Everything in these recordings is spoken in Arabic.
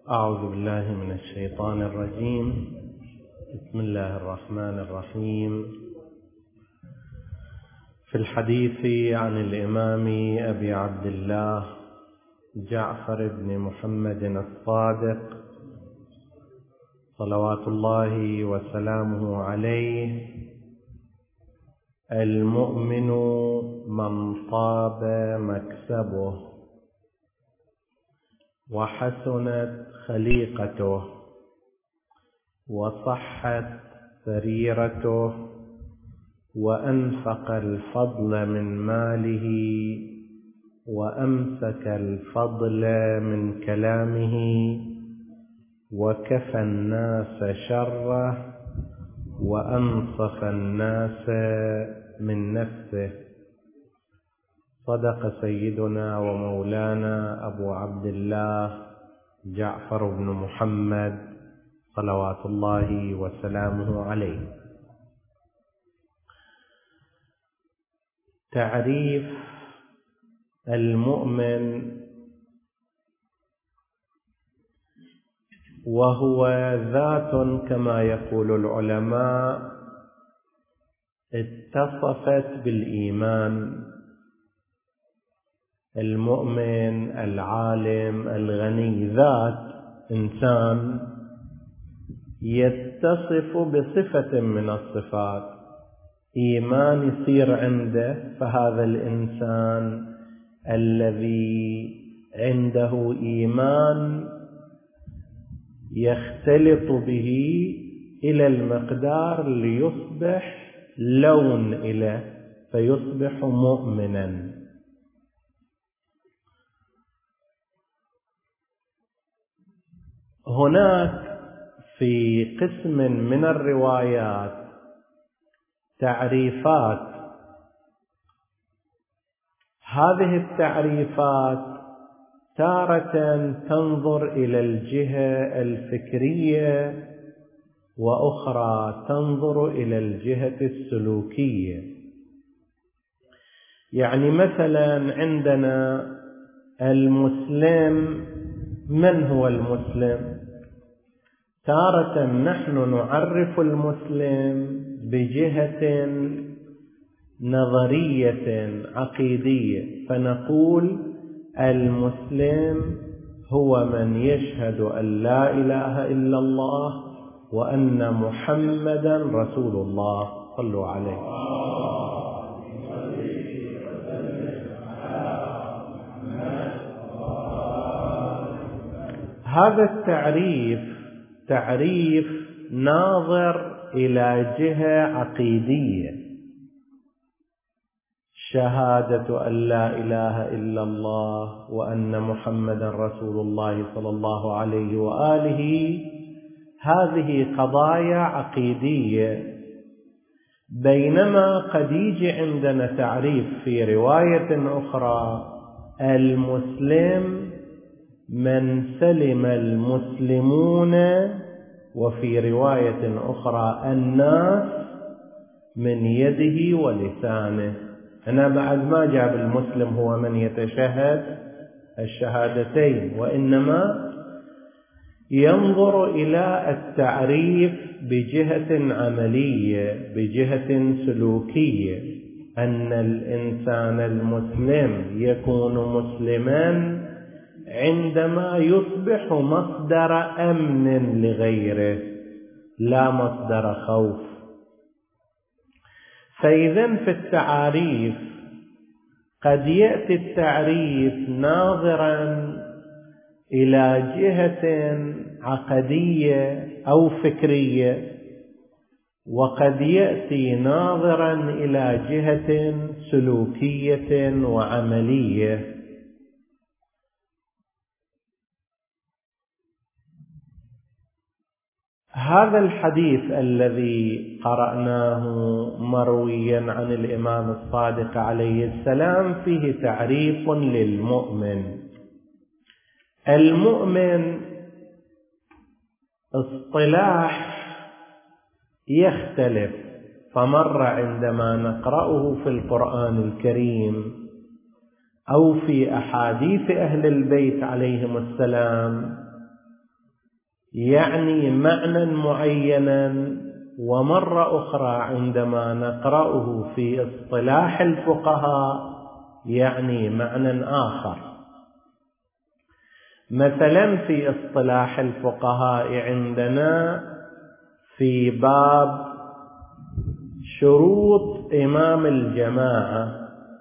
أعوذ بالله من الشيطان الرجيم. بسم الله الرحمن الرحيم. في الحديث عن الإمام أبي عبد الله جعفر بن محمد الصادق صلوات الله وسلامه عليه: المؤمن من طاب مكسبه وحسنت خليقته وصحت سريرته وأنفق الفضل من ماله وأمسك الفضل من كلامه وكفى الناس شره وأنصف الناس من نفسه. صدق سيدنا ومولانا أبو عبد الله جعفر بن محمد صلوات الله وسلامه عليه. تعريف المؤمن: وهو ذات كما يقول العلماء اتصفت بالإيمان. المؤمن العالم الغني ذات إنسان يتصف بصفة من الصفات، إيمان يصير عنده، فهذا الإنسان الذي عنده إيمان يختلط به إلى المقدار ليصبح لون إليه فيصبح مؤمنا. هناك في قسم من الروايات تعريفات، هذه التعريفات تارة تنظر إلى الجهة الفكرية وأخرى تنظر إلى الجهة السلوكية. يعني مثلا عندنا المسلم، من هو المسلم؟ تارة نحن نعرف المسلم بجهة نظرية عقيدية، فنقول المسلم هو من يشهد أن لا إله إلا الله وأن محمدا رسول الله. صلوا عليه. هذا التعريف تعريف ناظر إلى جهة عقيدية، شهادة أن لا إله إلا الله وأن محمدا رسول الله صلى الله عليه وآله. هذه قضايا عقيدية. بينما قد يجي عندنا تعريف في رواية أخرى: المسلم من سلم المسلمون، وفي رواية أخرى الناس من يده ولسانه. هنا بعد ما جاب المسلم هو من يتشهد الشهادتين، وإنما ينظر إلى التعريف بجهة عملية، بجهة سلوكية، أن الإنسان المسلم يكون مسلما عندما يصبح مصدر أمن لغيره لا مصدر خوف. فإذن في التعاريف قد يأتي التعريف ناظرا إلى جهة عقدية أو فكرية، وقد يأتي ناظرا إلى جهة سلوكية وعملية. هذا الحديث الذي قرأناه مرويا عن الإمام الصادق عليه السلام فيه تعريف للمؤمن. المؤمن اصطلاح يختلف، فمر عندما نقرأه في القرآن الكريم أو في أحاديث أهل البيت عليهم السلام يعني معنى معينا، ومرة أخرى عندما نقرأه في اصطلاح الفقهاء يعني معنى آخر. مثلا في اصطلاح الفقهاء عندنا في باب شروط إمام الجماعة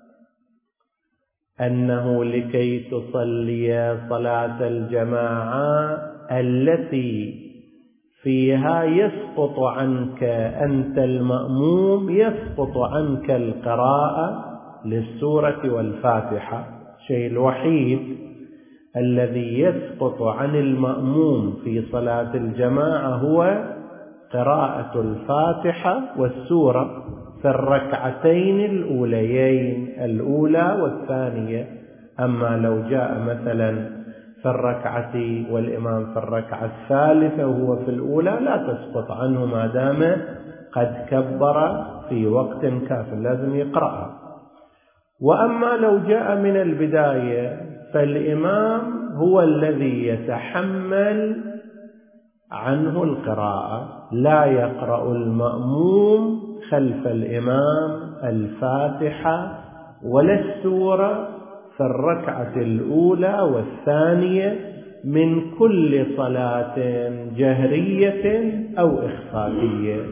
أنه لكي تصلي صلاة الجماعة التي فيها يسقط عنك أنت المأموم، يسقط عنك القراءة للسورة والفاتحة. الشيء الوحيد الذي يسقط عن المأموم في صلاة الجماعة هو قراءة الفاتحة والسورة في الركعتين الأوليين، الأولى والثانية. أما لو جاء مثلا في الركعة والإمام في الركعة الثالثة وهو في الأولى لا تسقط عنه ما دام قد كبر في وقت كاف، لازم يقرأها. وأما لو جاء من البداية فالإمام هو الذي يتحمل عنه القراءة، لا يقرأ المأموم خلف الإمام الفاتحة ولا السورة في الركعة الأولى والثانية من كل صلاة جهرية أو إخفائية.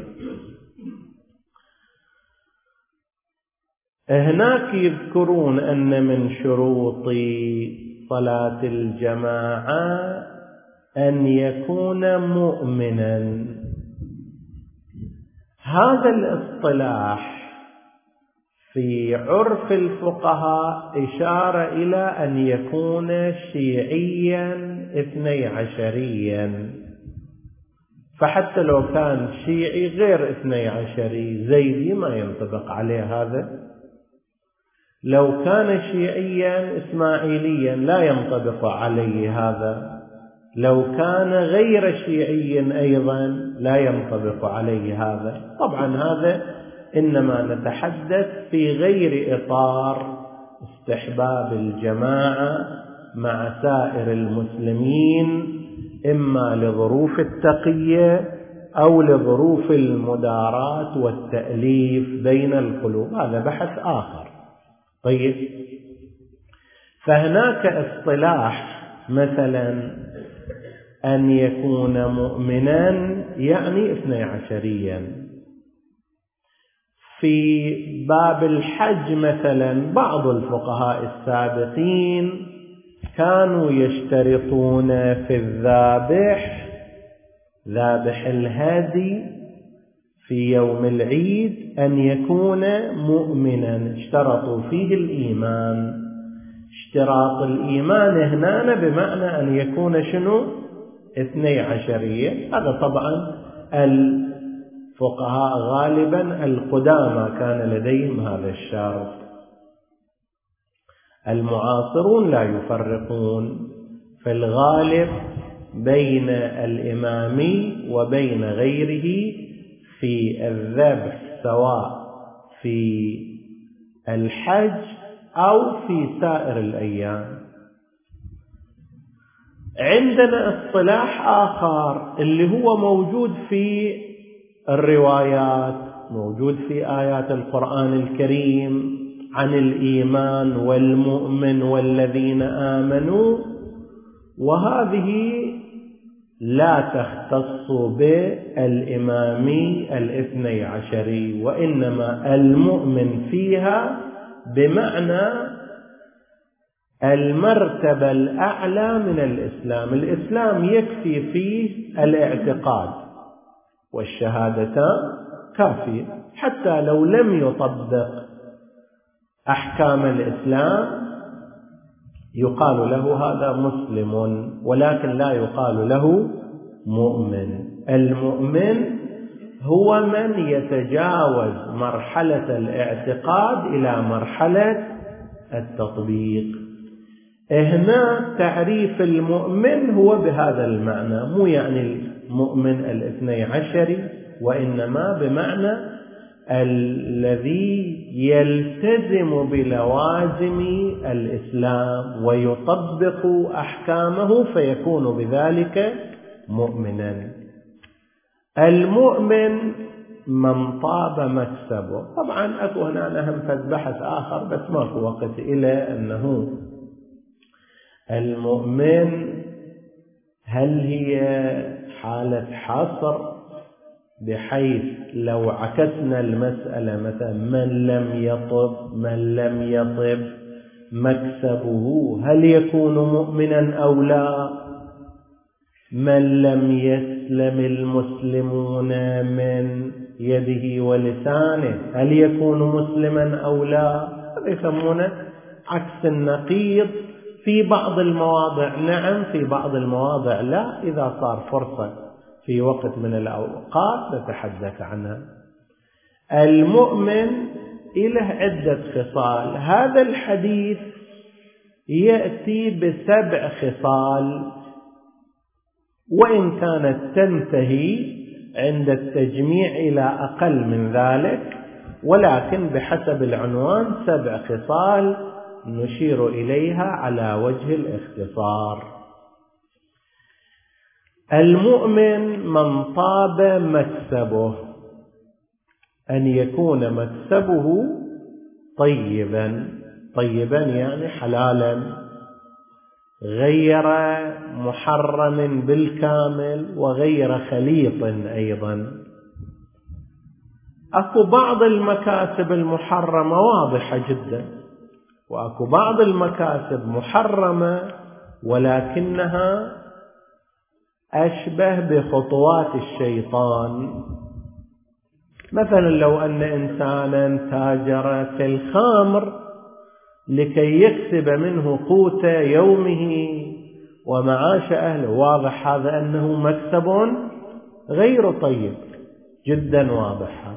هناك يذكرون أن من شروط صلاة الجماعة أن يكون مؤمنا. هذا الاصطلاح في عرف الفقهاء إشارة إلى أن يكون شيعيا 12، فحتى لو كان شيعي غير 12 زيدي ما ينطبق عليه هذا. لو كان شيعيا إسماعيليا لا ينطبق عليه هذا. لو كان غير شيعي أيضا لا ينطبق عليه هذا. طبعا هذا إنما نتحدث في غير إطار استحباب الجماعة مع سائر المسلمين، إما لظروف التقية أو لظروف المداراة والتأليف بين القلوب، هذا بحث آخر. طيب، فهناك اصطلاح مثلا أن يكون مؤمنا يعني 12. في باب الحج مثلا بعض الفقهاء السابقين كانوا يشترطون في ذابح الهدي في يوم العيد أن يكون مؤمنا، اشترطوا فيه الإيمان. اشتراط الإيمان هنا بمعنى أن يكون شنو 12. هذا طبعا الفقهاء غالبا القدامى كان لديهم هذا الشرط. المعاصرون لا يفرقون في الغالب بين الإمامي وبين غيره في الذبح، سواء في الحج أو في سائر الأيام. عندنا اصطلاح آخر اللي هو موجود في الروايات، موجود في آيات القرآن الكريم عن الإيمان والمؤمن والذين آمنوا، وهذه لا تختص بالإمامي 12، وإنما المؤمن فيها بمعنى المرتبة الأعلى من الإسلام. الإسلام يكفي فيه الاعتقاد والشهادتان كافية، حتى لو لم يطبق أحكام الإسلام يقال له هذا مسلم، ولكن لا يقال له مؤمن. المؤمن هو من يتجاوز مرحلة الاعتقاد إلى مرحلة التطبيق. هنا تعريف المؤمن هو بهذا المعنى، مو يعني المؤمن 12، وإنما بمعنى الذي يلتزم بلوازم الإسلام ويطبق أحكامه فيكون بذلك مؤمنا. المؤمن من طاب مكسبه. طبعا أكو هنا أهم بحث آخر بس ماكو وقت إلى أنه المؤمن هل هي حالة حصر، بحيث لو عكسنا المسألة مثلا من لم يطب مكسبه هل يكون مؤمنا أو لا؟ من لم يسلم المسلمون من يده ولسانه هل يكون مسلما أو لا؟ هذا يسمونه عكس النقيض. في بعض المواضع نعم، في بعض المواضع لا. إذا صار فرصة في وقت من الأوقات نتحدث عنها. المؤمن له عدة خصال. هذا الحديث يأتي ب7 خصال، وإن كانت تنتهي عند التجميع إلى أقل من ذلك، ولكن بحسب العنوان 7 خصال نشير إليها على وجه الاختصار. المؤمن من طاب مكسبه، أن يكون مكسبه طيبا يعني حلالا، غير محرم بالكامل وغير خليط أيضا. أكو بعض المكاسب المحرمة واضحة جدا، وأكو بعض المكاسب محرمة ولكنها أشبه بخطوات الشيطان. مثلا لو أن إنسانا تاجر في الخمر لكي يكسب منه قوت يومه ومعاش أهله، واضح هذا أنه مكسب غير طيب، جدا واضح.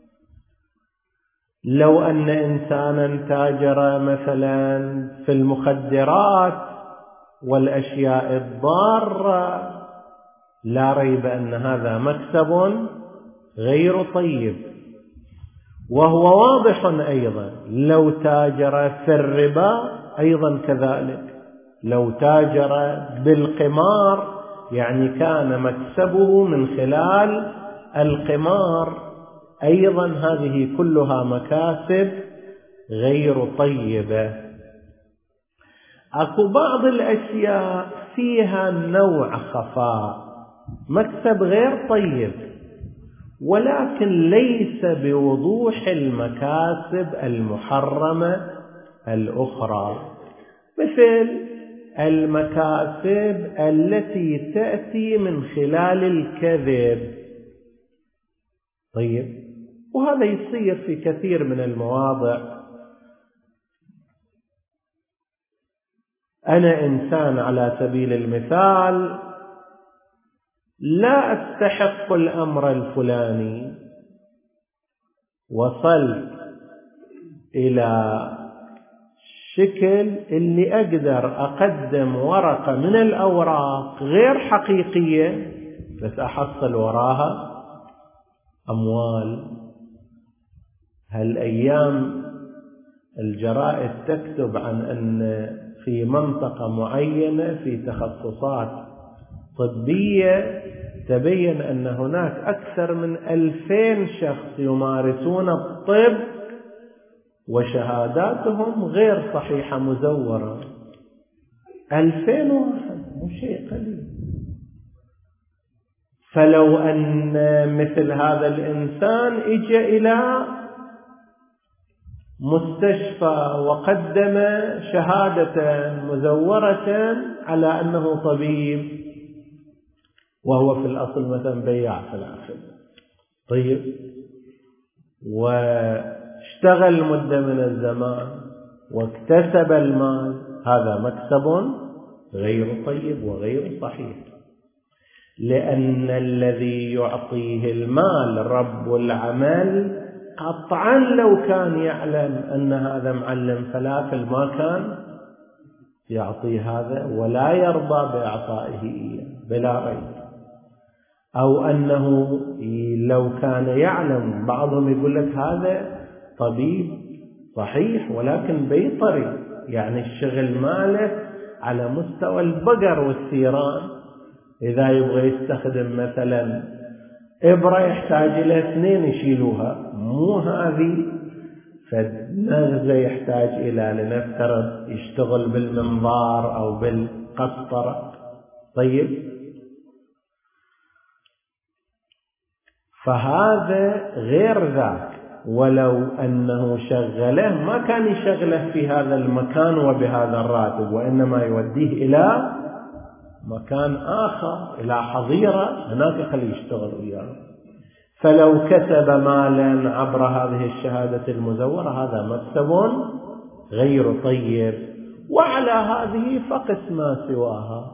لو أن إنسانا تاجر مثلا في المخدرات والأشياء الضارة، لا ريب أن هذا مكسب غير طيب. وهو واضح أيضا لو تاجر في الربا أيضا كذلك، لو تاجر بالقمار يعني كان مكسبه من خلال القمار، أيضا هذه كلها مكاسب غير طيبة. أكو بعض الأشياء فيها نوع خفاء، مكسب غير طيب ولكن ليس بوضوح المكاسب المحرمة الأخرى، مثل المكاسب التي تأتي من خلال الكذب. طيب، وهذا يصير في كثير من المواضع. أنا إنسان على سبيل المثال لا أستحق الأمر الفلاني، وصلت إلى شكل اللي أقدر أقدم ورقة من الأوراق غير حقيقية بس أحصل وراها أموال. هالأيام الجرائد تكتب عن أن في منطقة معينة في تخصصات طبية تبين أن هناك أكثر من 2000 شخص يمارسون الطب وشهاداتهم غير صحيحة مزورة. 2000 واحد، مو شيء قليل. فلو أن مثل هذا الإنسان إجى إلى مستشفى وقدم شهادة مزورة على أنه طبيب وهو في الأصل مثلا بياع في الآخر، طيب، واشتغل مدة من الزمان واكتسب المال، هذا مكسب غير طيب وغير صحيح، لأن الذي يعطيه المال رب العمل قطعا لو كان يعلم أن هذا معلم فلافل ما كان يعطيه هذا ولا يرضى بإعطائه إياه بلا ريب. أو أنه لو كان يعلم، بعضهم يقول لك هذا طبيب صحيح ولكن بيطري، يعني الشغل ماله على مستوى البقر والثيران، إذا يبغى يستخدم مثلا إبرة يحتاج إلى 2 يشيلوها، مو هذه. فالنغزة يحتاج إلى لنفترض يشتغل بالمنظار أو بالقسطرة. طيب، فهذا غير ذاك. ولو أنه شغله ما كان يشغله في هذا المكان وبهذا الراتب، وإنما يوديه إلى مكان آخر، إلى حظيرة، هناك خليه يشتغل وياه. فلو كسب مالا عبر هذه الشهادة المزورة هذا مكسب غير طيب. وعلى هذه فقس ما سواها.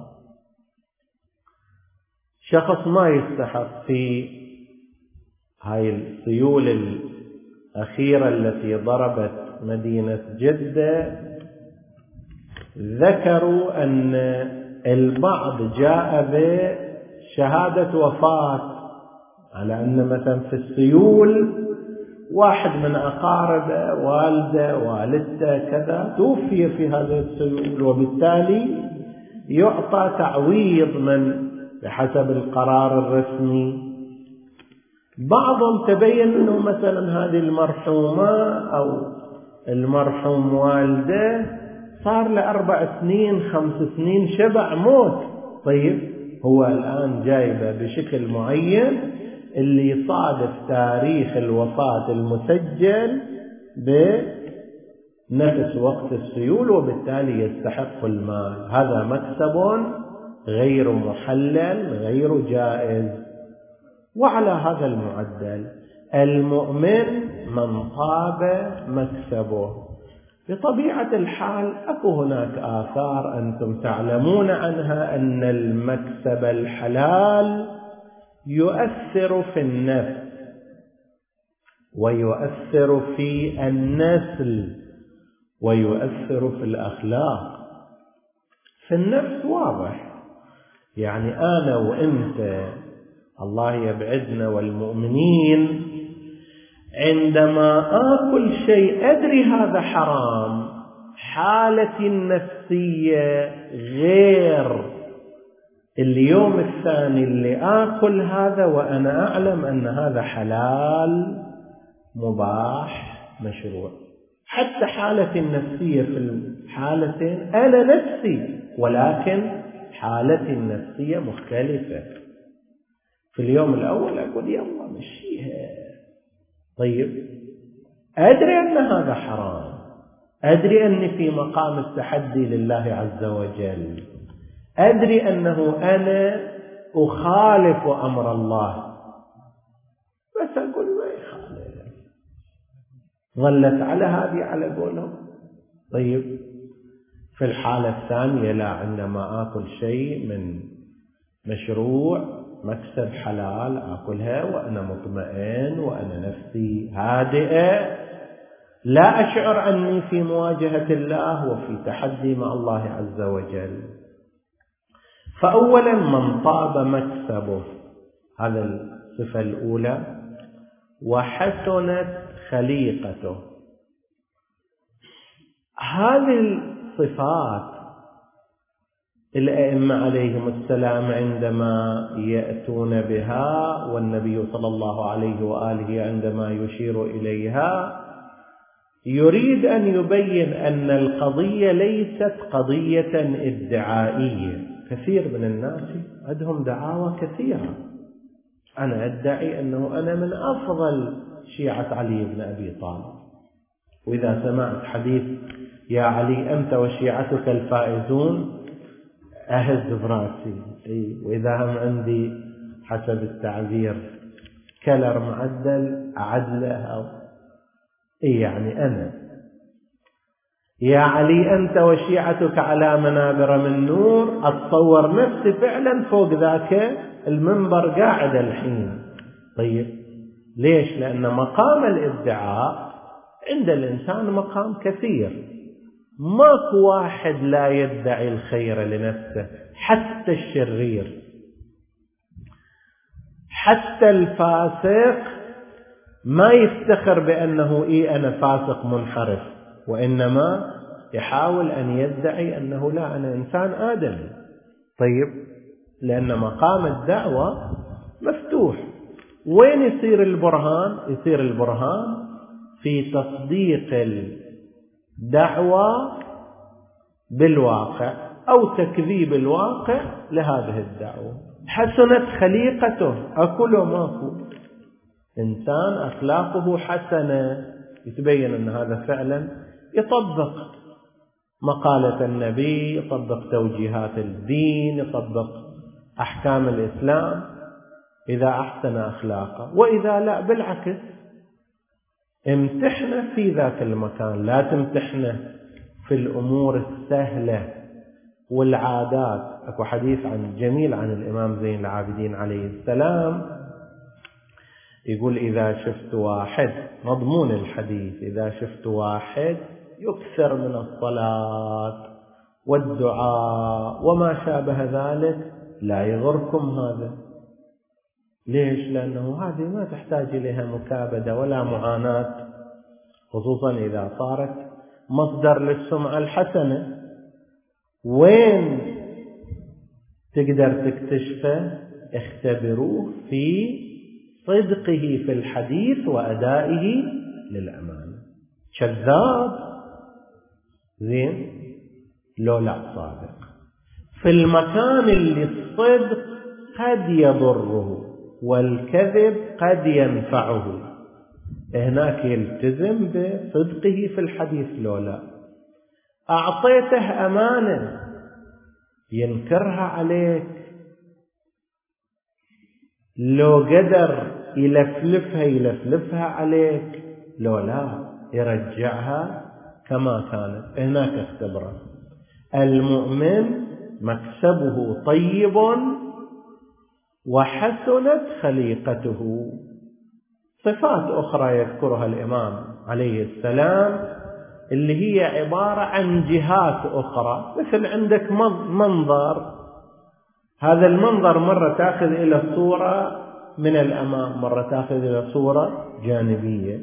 شخص ما يستحق في هاي السيول الأخيرة التي ضربت مدينة جدة، ذكروا أن البعض جاء بشهادة وفاة على أن مثلا في السيول واحد من أقاربه، والده، والدته، كذا، توفي في هذه السيول، وبالتالي يعطى تعويض من بحسب القرار الرسمي. بعضهم تبين أنه مثلا هذه المرحومة أو المرحوم والده صار له 4 سنين 5 سنين شبع موت. طيب، هو الآن جايبه بشكل معين اللي يصادف تاريخ الوفاة المسجل بنفس وقت السيول، وبالتالي يستحق المال. هذا مكسب غير محلل غير جائز. وعلى هذا المعدل المؤمن من طاب مكسبه. بطبيعة الحال أكو هناك آثار أنتم تعلمون عنها أن المكسب الحلال يؤثر في النفس ويؤثر في النسل ويؤثر في الأخلاق. في النفس واضح، يعني أنا وإنت الله يبعدنا والمؤمنين عندما آكل شيء أدري هذا حرام، حالتي النفسية غير اليوم الثاني اللي آكل هذا وأنا أعلم أن هذا حلال مباح مشروع. حتى حالتي النفسية في الحالتين أنا نفسي، ولكن حالتي النفسية مختلفة. في اليوم الأول أقول يلا مشيها، طيب أدري أن هذا حرام، أدري أني في مقام التحدي لله عز وجل، أدري أنه أنا أخالف أمر الله، بس أقول ما يخالف، ظلت على هذه على قولهم. طيب في الحالة الثانية لا، عندما آكل شيء من مشروع مكسب حلال آكلها وأنا مطمئن وأنا نفسي هادئة، لا أشعر أني في مواجهة الله وفي تحدي مع الله عز وجل. فأولا من طاب مكسبه، هذا الصفة الأولى، وحسنت خليقته. هذه الصفات الأئمة عليهم السلام عندما يأتون بها، والنبي صلى الله عليه وآله عندما يشير إليها، يريد أن يبين أن القضية ليست قضية ادعائية. كثير من الناس عندهم دعاوى كثيرة، أنا أدعي أنه أنا من أفضل شيعة علي بن أبي طالب، وإذا سمعت حديث يا علي أنت وشيعتك الفائزون أهز براسي، وإذا هم عندي حسب التعبير كلر معدل أعدله، أو يعني أنا يا علي أنت وشيعتك على منابر من نور، أتصور نفسي فعلا فوق ذاك المنبر قاعد الحين. طيب ليش؟ لأن مقام الادعاء عند الإنسان مقام كثير، ماكو واحد لا يدعي الخير لنفسه، حتى الشرير، حتى الفاسق ما يفتخر بأنه أنا فاسق منحرف، وإنما يحاول أن يدعي أنه لا، أنا إنسان آدمي. طيب لأن مقام الدعوة مفتوح. وين يصير البرهان؟ يصير البرهان في تصديق الدعوة بالواقع أو تكذيب الواقع لهذه الدعوة. حسنت خليقته، أكو لو ماكو؟ إنسان أخلاقه حسنة، يتبين أن هذا فعلا يطبق مقالة النبي، يطبق توجيهات الدين، يطبق أحكام الإسلام إذا أحسن أخلاقه. وإذا لا، بالعكس، امتحنه في ذاك المكان، لا تمتحنه في الأمور السهلة والعادات. أكو حديث جميل عن الإمام زين العابدين عليه السلام، يقول إذا شفت واحد، مضمون الحديث، إذا شفت واحد يكثر من الصلاة والدعاء وما شابه ذلك لا يغركم هذا. ليش؟ لأنه هذه ما تحتاج إليها مكابدة ولا معاناة، خصوصا إذا صارت مصدر للسمعة الحسنة. وين تقدر تكتشفه؟ اختبروه في صدقه في الحديث وأدائه للأمانة. كذاب زين لو لا صادق. في المكان اللي الصدق قد يضره والكذب قد ينفعه، هناك يلتزم بصدقه في الحديث. لو لا، أعطيته أمانة ينكرها عليك، لو قدر يلفلفها عليك، لو لا يرجعها كما كانت. هناك اختبره. المؤمن مكسبه طيب وحسنت خليقته. صفات أخرى يذكرها الإمام عليه السلام اللي هي عبارة عن جهات أخرى، مثل عندك منظر، هذا المنظر مرة تأخذ إلى صورة من الأمام، مرة تأخذ إلى صورة جانبية.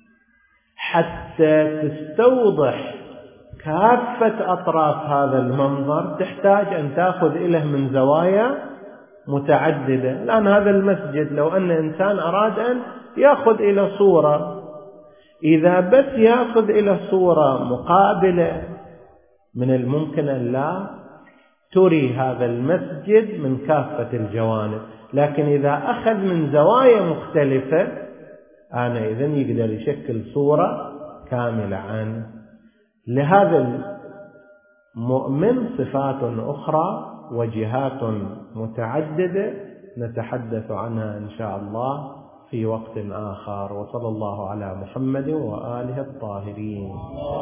حتى تستوضح كافة أطراف هذا المنظر تحتاج أن تأخذ إليه من زوايا متعددة. لأن هذا المسجد لو أن إنسان أراد أن يأخذ إلى صورة، إذا بس يأخذ إلى صورة مقابلة، من الممكن أن لا تري هذا المسجد من كافة الجوانب. لكن إذا أخذ من زوايا مختلفة، إذن يقدر يشكل صورة كاملة عنه. لهذا المؤمن صفات أخرى وجهات متعددة نتحدث عنها إن شاء الله في وقت آخر. وصلى الله على محمد وآله الطاهرين.